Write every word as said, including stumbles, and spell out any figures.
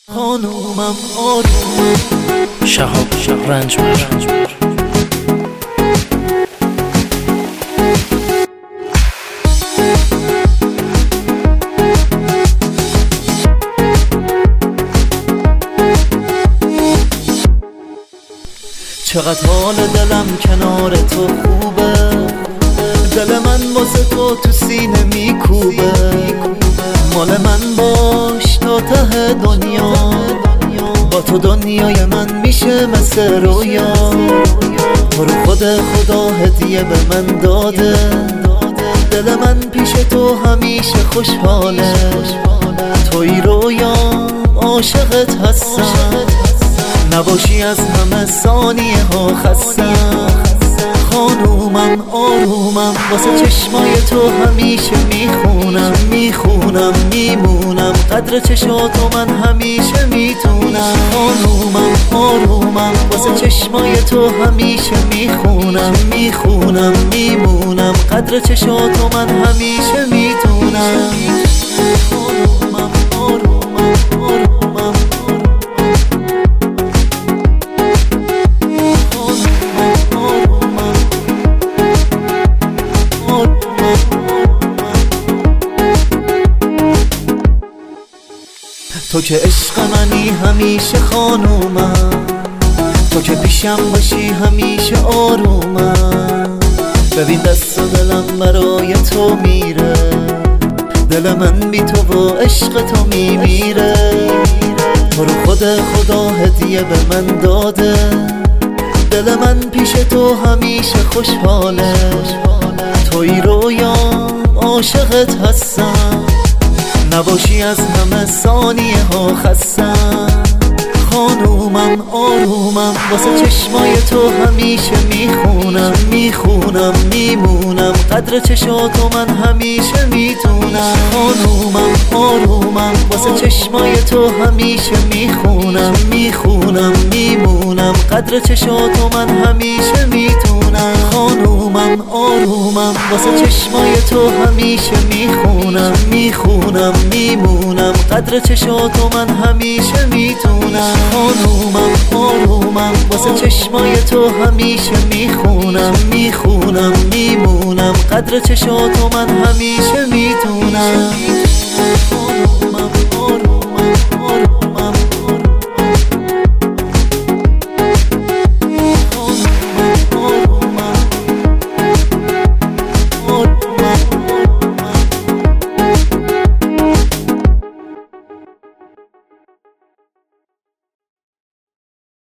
خانومم آرومم شهاب شهاب رنجبر چقدر حال دلم کنار تو خوبه، دل من واسه تو تو سینه میکوبه. مال من باش تا ته دنیا، با تو دنیای من میشه مثل رویا. تو رو خود خدا هدیه به من داده، دل من پیش تو همیشه خوشحاله. توی رویا عاشقت هستم، نباشی از همه ثانیه ها خستم. خانومم آرومم واسه چشمای تو همیشه میخونم میخونم میمونم، قدر چشاتو من همیشه میتونم. خانومم آرومم واسه چشمای تو همیشه میخونم میخونم میمونم، قدر چشاتو من همیشه میتونم. خانومم آرومم آرومم تو که عشق منی همیشه خانومم، تو که پیشم باشی همیشه آرومم. ببین دست و دلم برای تو میره، دل من بی تو و عشق تو میمیره. تو رو خود خدا هدیه به من داده، دل من پیش تو همیشه خوشحاله. توی رویا عاشقت هستم، نباشی از همه ثانیه ها خستم. خانومم آرومم واسه چشمای تو همیشه میخونم میخونم میمونم، قدر چشاتو من همیشه میتونم. خانومم آرومم واسه چشمای تو همیشه میخونم میخونم میمونم، قدر چشاتو من همیشه میتونم. خانومم آرومم واسه چشمای تو همیشه میخونم میخونم میمونم، قدر چشاتو من همیشه میتونم. خانومم آرومم واسه چشمای تو همیشه میخونم میخونم میمونم، قدر چشاتو من همیشه میتونم.